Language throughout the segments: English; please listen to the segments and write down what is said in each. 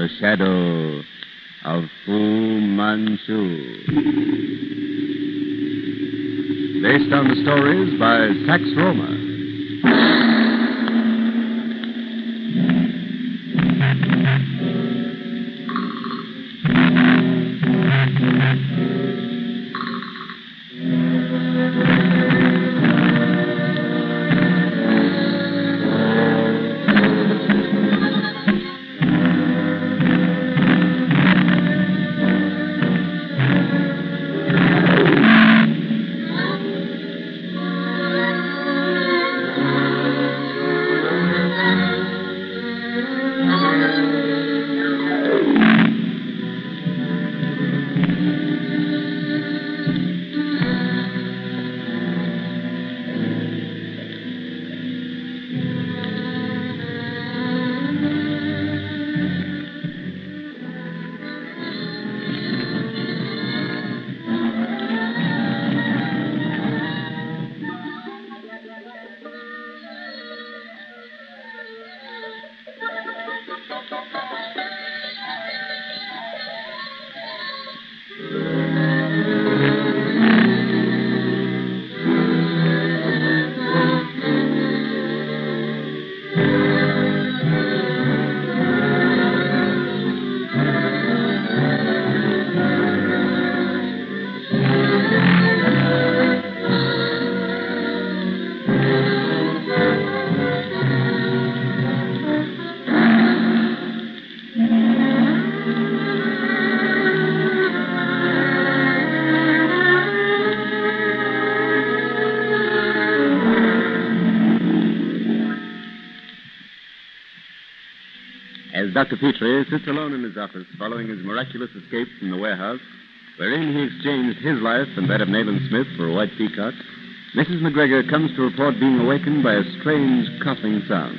shadow of Fu Manchu. Based on the stories by Sax Roma. As Dr. Petrie sits alone in his office following his miraculous escape from the warehouse, wherein he exchanged his life and that of Nayland Smith for a white peacock, Mrs. McGregor comes to report being awakened by a strange coughing sound.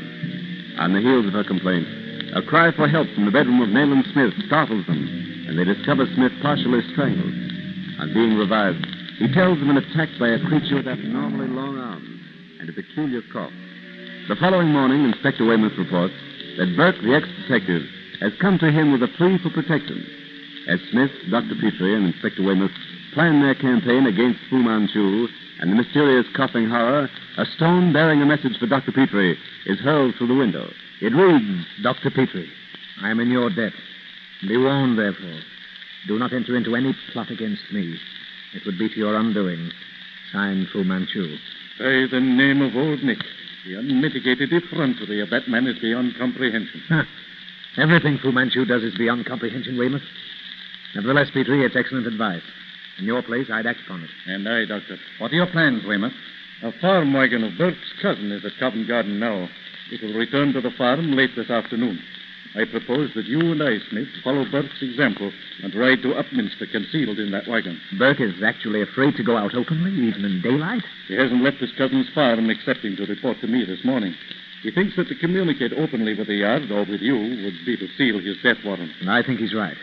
On the heels of her complaint, a cry for help from the bedroom of Nayland Smith startles them, and they discover Smith partially strangled. On being revived, he tells them an attack by a creature with abnormally long arms and a peculiar cough. The following morning, Inspector Weymouth reports that Burke, the ex-detective, has come to him with a plea for protection. As Smith, Dr. Petrie, and Inspector Weymouth plan their campaign against Fu Manchu and the mysterious coughing horror, a stone bearing a message for Dr. Petrie is hurled through the window. It reads, Dr. Petrie, I am in your debt. Be warned, therefore. Do not enter into any plot against me. It would be to your undoing. Signed, Fu Manchu. By the name of Old Nick, the unmitigated effrontery of that man is beyond comprehension. Everything Fu Manchu does is beyond comprehension, Weymouth. Nevertheless, Petrie, it's excellent advice. In your place, I'd act upon it. And I, Doctor. What are your plans, Weymouth? A farm wagon of Burke's cousin is at Covent Garden now. It will return to the farm late this afternoon. I propose that you and I, Smith, follow Burke's example and ride to Upminster concealed in that wagon. Burke is actually afraid to go out openly, even in daylight? He hasn't left his cousin's farm excepting to report to me this morning. He thinks that to communicate openly with the Yard or with you would be to seal his death warrant. And I think he's right.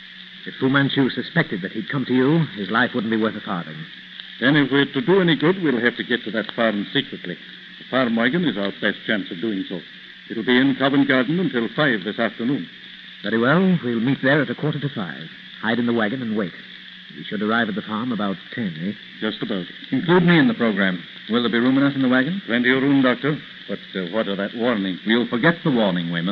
If Fu Manchu suspected that he'd come to you, his life wouldn't be worth a farthing. Then if we're to do any good, we'll have to get to that farm secretly. The farm wagon is our best chance of doing so. It'll be in Covent Garden until 5 this afternoon. Very well. We'll meet there at 5:15. Hide in the wagon and wait. We should arrive at the farm about 10, eh? Just about. Include me in the program. Will there be room enough in the wagon? Plenty of room, Doctor. But what of that warning? We'll forget the warning, Weymouth.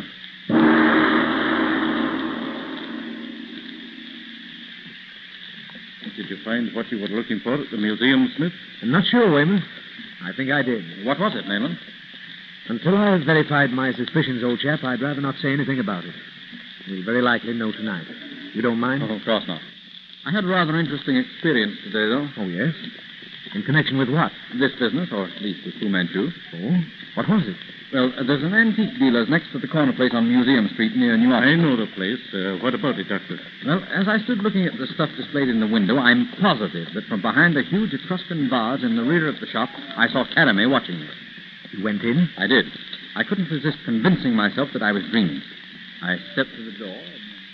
Did you find what you were looking for at the museum, Smith? I'm not sure, Weymouth. I think I did. What was it, Nayland? Until I've verified my suspicions, old chap, I'd rather not say anything about it. We'll very likely know tonight. You don't mind? Oh, of course not. I had a rather interesting experience today, though. Oh, yes? In connection with what? This business, or at least with Fu Manchu. Oh? What was it? Well, there's an antique dealer's next to the corner place on Museum Street near New York. I know the place. What about it, Doctor? Well, as I stood looking at the stuff displayed in the window, I'm positive that from behind a huge Etruscan vase in the rear of the shop, I saw Caramé watching me. You went in? I did. I couldn't resist convincing myself that I was dreaming. I stepped to the door.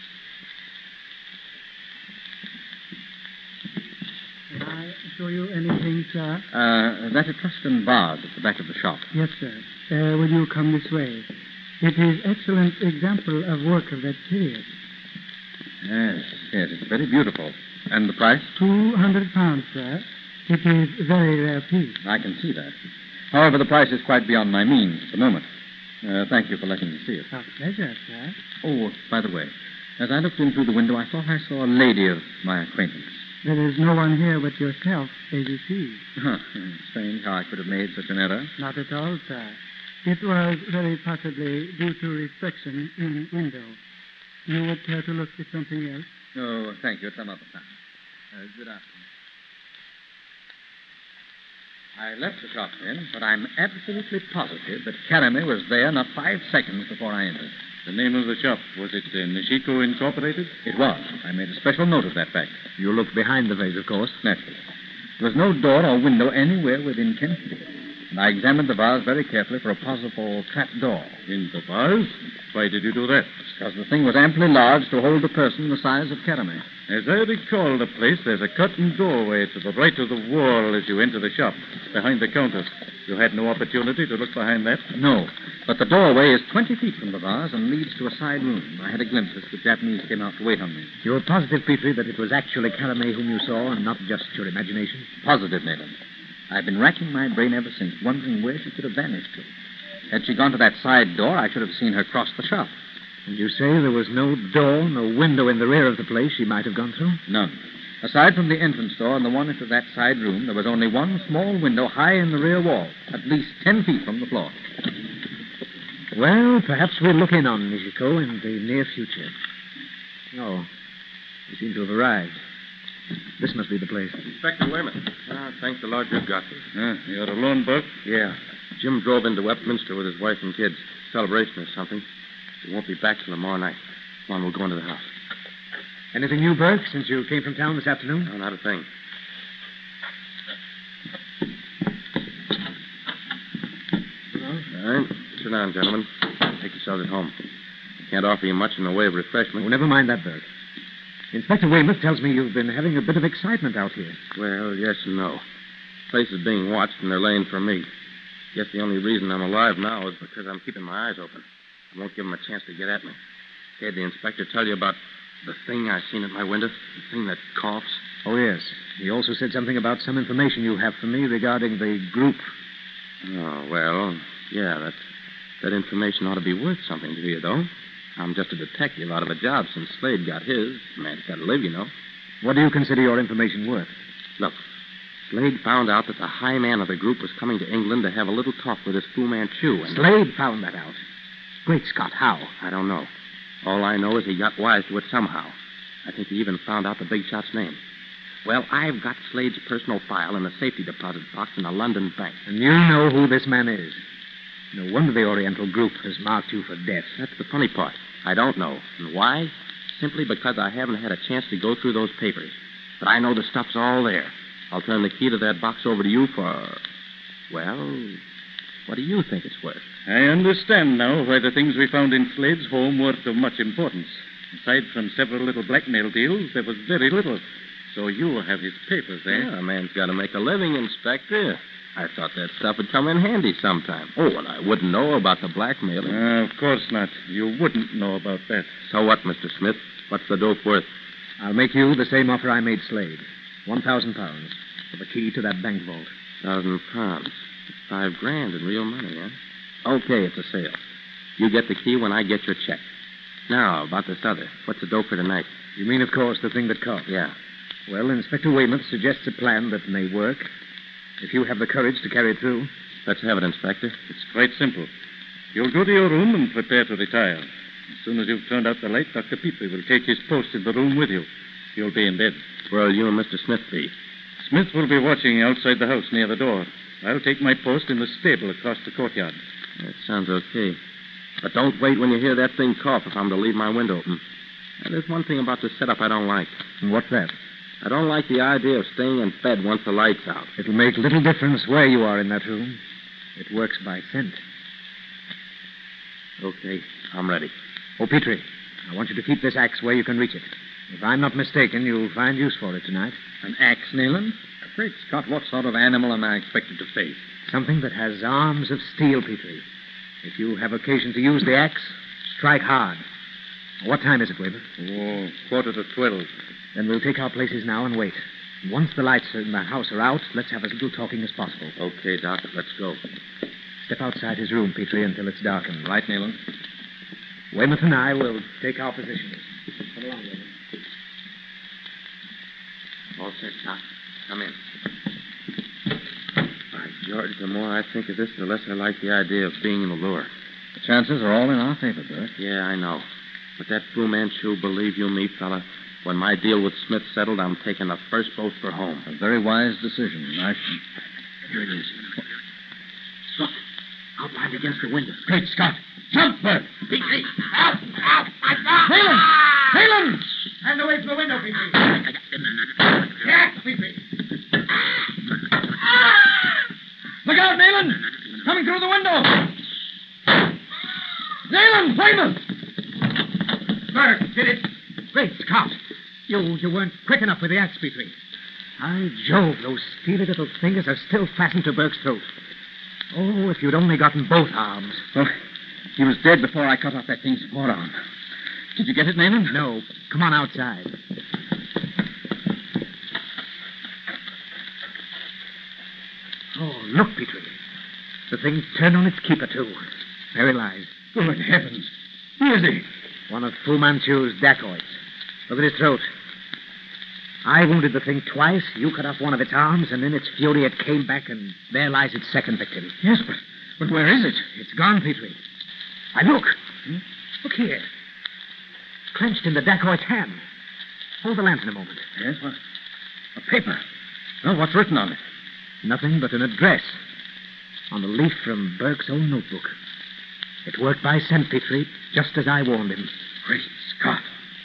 Can I show you anything, sir? That Etruscan vase at the back of the shop. Yes, sir. Will you come this way? It is excellent example of work of that period. Yes, it's very beautiful. And the price? £200, sir. It is very rare piece. I can see that. However, the price is quite beyond my means at the moment. Thank you for letting me see it. A pleasure, sir. Oh, by the way, as I looked in through the window, I thought I saw a lady of my acquaintance. There is no one here but yourself, as you see. Huh. Strange how I could have made such an error. Not at all, sir. It was very possibly due to reflection in window. You would care to look at something else? Oh, thank you. At some other time. Good afternoon. I left the shop then, but I'm absolutely positive that Karame was there not 5 seconds before I entered. The name of the shop, was it Nishiko Incorporated? It was. I made a special note of that fact. You looked behind the vase, of course. Naturally. There was no door or window anywhere within 10 feet. And I examined the vase very carefully for a possible trap door. In the vase? Why did you do that? Because the thing was amply large to hold a person the size of Karame. As I recall the place, there's a curtained doorway to the right of the wall as you enter the shop, behind the counter. You had no opportunity to look behind that? No, but the doorway is 20 feet from the vase and leads to a side room. I had a glimpse as the Japanese came out to wait on me. You're positive, Petrie, that it was actually Karame whom you saw and not just your imagination? Positive, Nathan. I've been racking my brain ever since, wondering where she could have vanished to. Had she gone to that side door, I should have seen her cross the shop. And you say there was no door, no window in the rear of the place she might have gone through? None. Aside from the entrance door and the one into that side room, there was only one small window high in the rear wall, at least 10 feet from the floor. Well, perhaps we'll look in on Nishiko in the near future. Oh, we seem to have arrived. This must be the place. Inspector Weymouth. Thanks a lot you've got me. You're alone, Buck? Yeah. Jim drove into Westminster with his wife and kids. Celebration or something. He won't be back till tomorrow night. Come on, we'll go into the house. Anything new, Burke, since you came from town this afternoon? No, not a thing. All right. Sit down, gentlemen. Take yourselves at home. Can't offer you much in the way of refreshment. Oh, never mind that, Burke. Inspector Weymouth tells me you've been having a bit of excitement out here. Well, yes and no. The place is being watched, and they're laying for me. Guess the only reason I'm alive now is because I'm keeping my eyes open. I won't give them a chance to get at me. Did the inspector tell you about the thing I seen at my window? The thing that coughs? Oh, yes. He also said something about some information you have for me regarding the group. Oh, well, yeah, that information ought to be worth something to you, though. I'm just a detective out of a job since Slade got his. Man's got to live, you know. What do you consider your information worth? Look, Slade found out that the high man of the group was coming to England to have a little talk with his Fu Manchu. And Slade found that out. Great Scott, how? I don't know. All I know is he got wise to it somehow. I think he even found out the big shot's name. Well, I've got Slade's personal file in a safety deposit box in a London bank. And you know who this man is. No wonder the Oriental group has marked you for death. That's the funny part. I don't know. And why? Simply because I haven't had a chance to go through those papers. But I know the stuff's all there. I'll turn the key to that box over to you for... Well, what do you think it's worth? I understand now why the things we found in Slade's home weren't of much importance. Aside from several little blackmail deals, there was very little. So you have his papers, eh? Yeah, a man's got to make a living, Inspector. I thought that stuff would come in handy sometime. Oh, and I wouldn't know about the blackmailing. Of course not. You wouldn't know about that. So what, Mr. Smith? What's the dope worth? I'll make you the same offer I made Slade. £1,000 for the key to that bank vault. £1,000. $5,000 in real money, huh? Okay, it's a sale. You get the key when I get your check. Now, about this other. What's the dope for tonight? You mean, of course, the thing that caught? Yeah. Well, Inspector Weymouth suggests a plan that may work. If you have the courage to carry it through. Let's have it, Inspector. It's quite simple. You'll go to your room and prepare to retire. As soon as you've turned out the light, Dr. Petrie will take his post in the room with you. You'll be in bed. Where'll you and Mr. Smith be? Smith will be watching outside the house near the door. I'll take my post in the stable across the courtyard. That sounds okay. But don't wait when you hear that thing cough if I'm to leave my window open. And there's one thing about the setup I don't like. And what's that? I don't like the idea of staying in bed once the light's out. It'll make little difference where you are in that room. It works by scent. Okay, I'm ready. Oh, Petrie, I want you to keep this axe where you can reach it. If I'm not mistaken, you'll find use for it tonight. An axe, Nealon? Great Scott, what sort of animal am I expected to face? Something that has arms of steel, Petrie. If you have occasion to use the axe, strike hard. What time is it, Weber? Oh, 11:45. Then we'll take our places now and wait. Once the lights in the house are out, let's have as little talking as possible. Okay, Doc, let's go. Step outside his room, Petrie, until it's darkened. Right, Nealon? Weymouth and I will take our positions. Come along, Weymouth. All set, Doc. Come in. By George, the more I think of this, the less I like the idea of being in the lure. The chances are all in our favor, Bert. Yeah, I know. But that Fu Manchu, believe you me, fella, when my deal with Smith settled, I'm taking the first boat for home. A very wise decision. Here it is. Look, outlined against the window. Great Scott. Jump, Bert. Petrie. Out, my God. Phelan! Stand away from the window, Petrie. Yes, Petrie. Look out, Nayland! Coming through the window! Nayland, Weymouth! Bert, did it? Great Scott! You weren't quick enough with the axe, Petrie. By Jove, those steely little fingers are still fastened to Burke's throat. Oh, if you'd only gotten both arms. Well, he was dead before I cut off that thing's forearm. Did you get it, Nayland? No. Come on outside. Oh, look, Petrie. The thing turned on its keeper, too. There he lies. Good heavens. Who is he? One of Fu Manchu's dacoits. Look at his throat. I wounded the thing twice. You cut off one of its arms, and in its fury it came back, and there lies its second victim. Yes, but where is it? It's gone, Petrie. Why, look. Look here. Clenched in the dacoit's hand. Hold the lantern a moment. Yes, what? A paper. Well, what's written on it? Nothing but an address. On a leaf from Burke's own notebook. It worked by scent, Petrie, just as I warned him. Great Scott.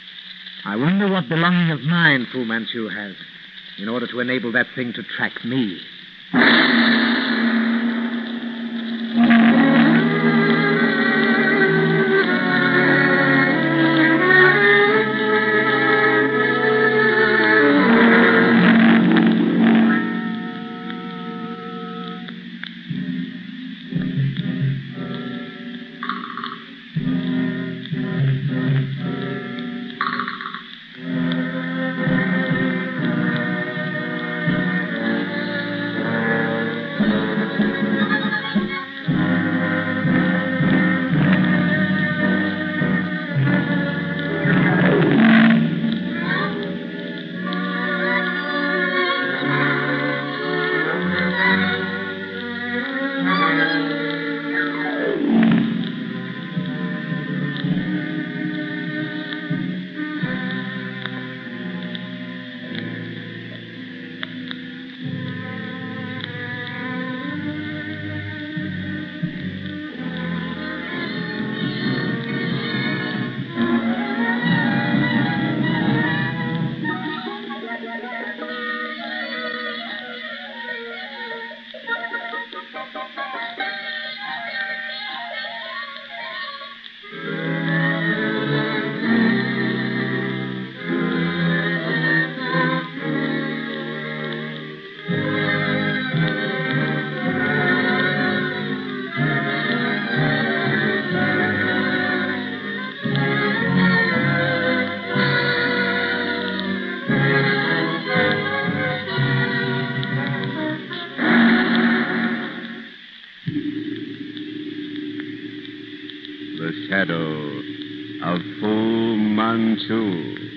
I wonder what belonging of mine Fu Manchu has in order to enable that thing to track me. The shadow of Fu Manchu.